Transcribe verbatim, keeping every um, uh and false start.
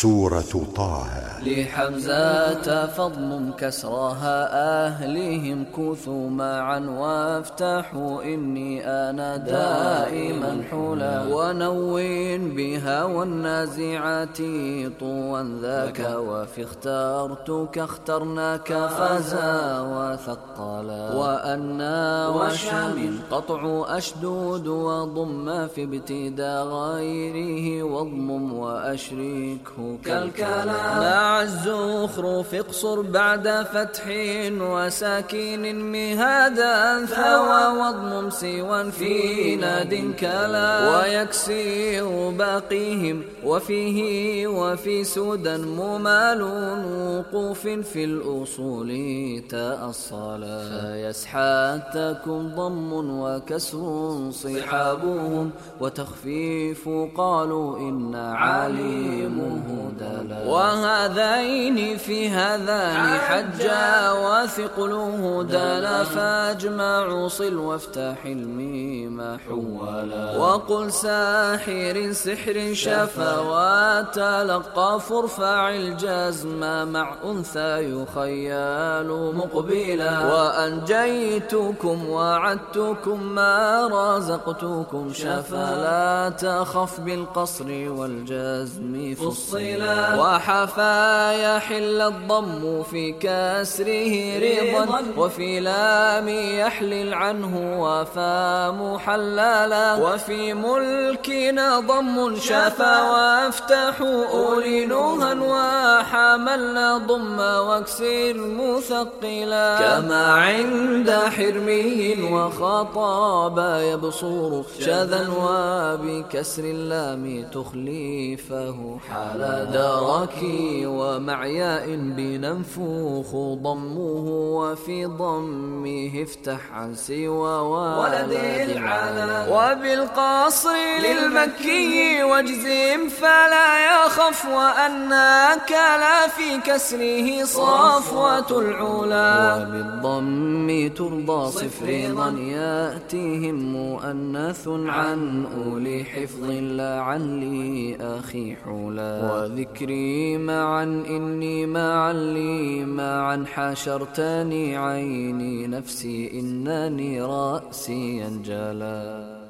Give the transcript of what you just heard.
سورة طه. لحمزة فضم كسرها أهلهم كثوا معا وافتحوا إني أنا دائما حلا ونوين بها والنازعات طوا ذاك وفي اخترتك اخترناك فزا وثقلا وأنا وشام قطع أشدود وضم في ابتداء غيره واضمم وأشركه كالكلام مع الزخرف اقصر بعد فتح وساكين مهادا ثوى واضمم سوى في ناد كلا ويكسر باقيهم وفيه وفي سودا ممال وقوف في الأصول تأصلا فيسحاتكم ضم وكسر صحابهم وتخفيف قالوا إن عليمه دلا وهذين في هذان حجا وثقله دلا فاجمع صل وافتح الميم حولا وقل ساحر سحر شفا وتلقى فارفع الجزم مع أنثى يخيال مقبلا وأنجيتكم وعدتكم ما رزقتكم شفا لا تخف بالقصر والجزم فصلا وحفا يحل الضم في كسره رضا وفي لام يحلل عنه وفا محللا وفي ملكنا ضم شفا وافتحوا أولي نوها وحملنا ضم واكسر مثقلا كما عند حرمي وخطاب يبصر شذا وبكسر اللام تخليفه حال دركي ومعياء بننفوخ ضمه وفي ضمه افتح عن سوى ولد العلا وبالقصر للمكي واجزم فلا يخف وأنك لا في كسره صفوة العلا وبالضم ترضى صفرا يأتيهم مؤنث عن أولي حفظ لا عن لي أخي حلا وذكري معا إني معا لي معا حشرتني عيني نفسي إنني رأسي انجلا.